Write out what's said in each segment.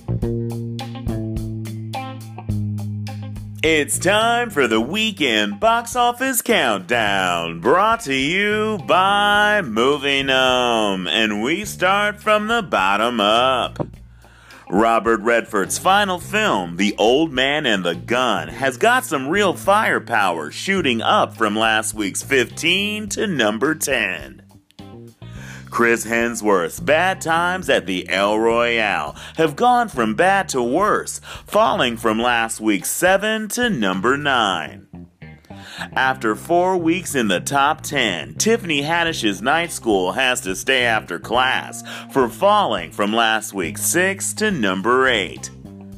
It's time for the weekend box office countdown, brought to you by Movie Gnome, and we start from the bottom up. Robert Redford's final film, The Old Man and the Gun, has got some real firepower, shooting up from last week's 15 to number 10. Chris Hemsworth's Bad Times at the El Royale have gone from bad to worse, falling from last week's 7 to number 9. After 4 weeks in the top 10, Tiffany Haddish's Night School has to stay after class for falling from last week's 6 to number 8.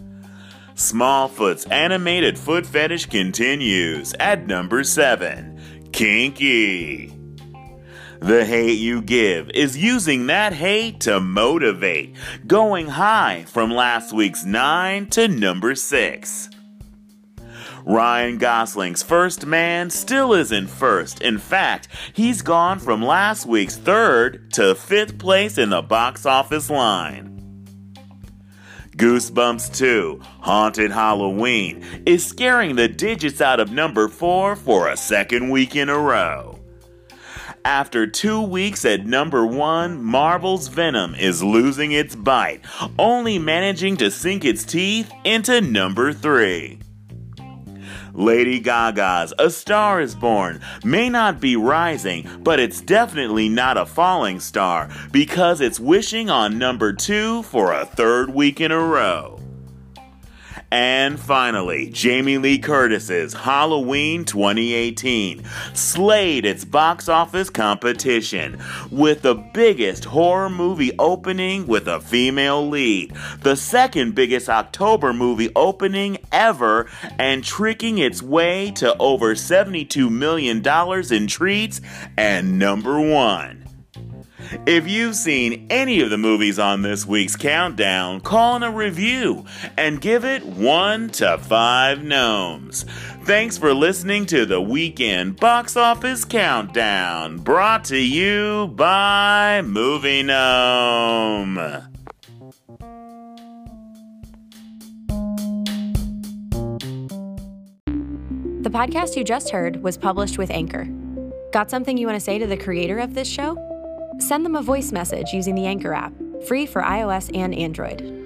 Smallfoot's animated foot fetish continues at number 7, Kinky. The Hate U Give is using that hate to motivate, going high from last week's 9 to number 6. Ryan Gosling's First Man still isn't first. In fact, he's gone from last week's 3rd to 5th place in the box office line. Goosebumps 2, Haunted Halloween, is scaring the digits out of number 4 for a second week in a row. After 2 weeks at number 1, Marvel's Venom is losing its bite, only managing to sink its teeth into number 3. Lady Gaga's A Star Is Born may not be rising, but it's definitely not a falling star because it's wishing on number 2 for a 3rd week in a row. And finally, Jamie Lee Curtis's Halloween 2018 slayed its box office competition with the biggest horror movie opening with a female lead, the second biggest October movie opening ever, and tricking its way to over $72 million in treats and number 1. If you've seen any of the movies on this week's countdown, call in a review and give it 1 to 5 gnomes. Thanks for listening to the Weekend Box Office Countdown, brought to you by Movie Gnome. The podcast you just heard was published with Anchor. Got something you want to say to the creator of this show? Send them a voice message using the Anchor app, free for iOS and Android.